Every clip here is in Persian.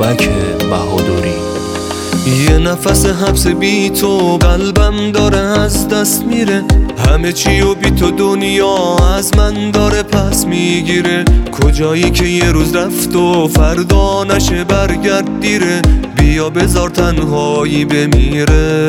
بابک بهادری. یه نفس حبس بی تو قلبم داره از دست میره، همه چی و بی تو دنیا از من داره پس میگیره. کجایی که یه روز رفت و فردا نشه برگرد دیره، بیا بذار تنهایی بمیره.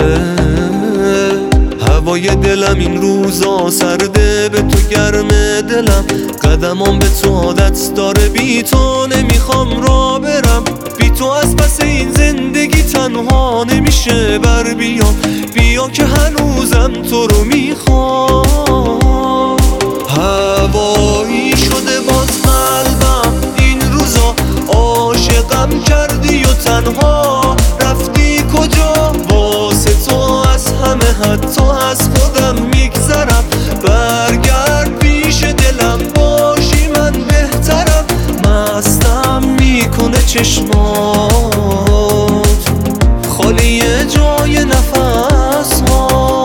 هوای دلم این روزا سرده، به تو گرمه دلم، قدمام به تو عادت داره، بی تو نمیخوام را برم. بی تو از پس این زندگی تنها نمیشه بر بیام، بیا که هنوزم تو رو میخوام. هوایی شده باز قلبم این روزا، عاشقم کردی و تنها رفتی کجا؟ واسه تو از همه حتی از خودم میگذرم، برگرد پیش دلم باشی من بهترم. مستم میکنه چشمات خالی جای نفس ها.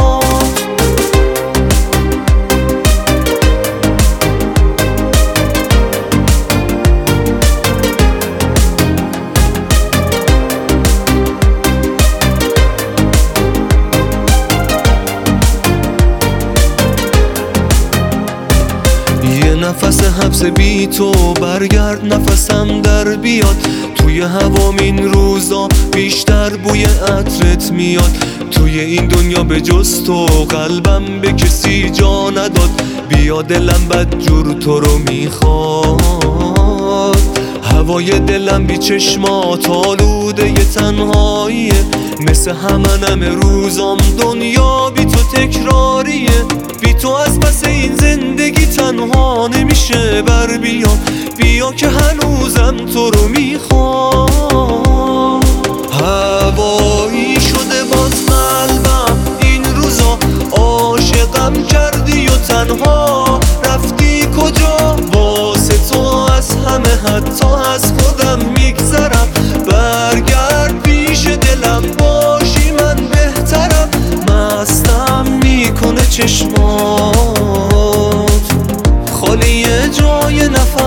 یه نفس حبس بی تو برگرد نفسم در بیاد، توی هوام این روزا بیشتر بوی عطرت میاد. توی این دنیا به جز تو قلبم به کسی جا نداد، بیا دلم بدجور تو رو میخواد. هوای دلم بی چشمات آلوده ی تنهاییه، مثل همه روزام دنیا بی تو تکراریه. بی تو از پس این زندگی تنها نمیشه بر بیام، بیا که هنوزم تو رو میخوام. هوایی شده باز قلبم این روزا، عاشقم کردی و تنها رفتی کجا؟ واسه تو از همه حتی از خودم میگذرم، برگرد پیش دلم باشی من بهترم. مستم میکنه چشمات خالی جای نفس